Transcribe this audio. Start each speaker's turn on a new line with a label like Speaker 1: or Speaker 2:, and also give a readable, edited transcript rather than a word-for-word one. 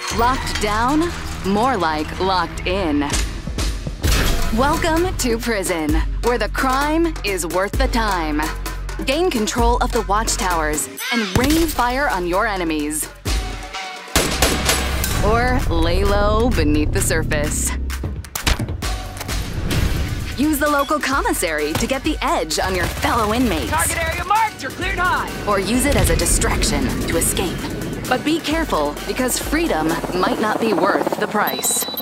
Speaker 1: Locked down? More like locked in. Welcome to prison, where the crime is worth the time. Gain control of the watchtowers and rain fire on your enemies. Or lay low beneath the surface. Use the local commissary to get the edge on your fellow inmates.
Speaker 2: Target area marked, you're cleared high.
Speaker 1: Or use it as a distraction to escape. But be careful, because freedom might not be worth the price.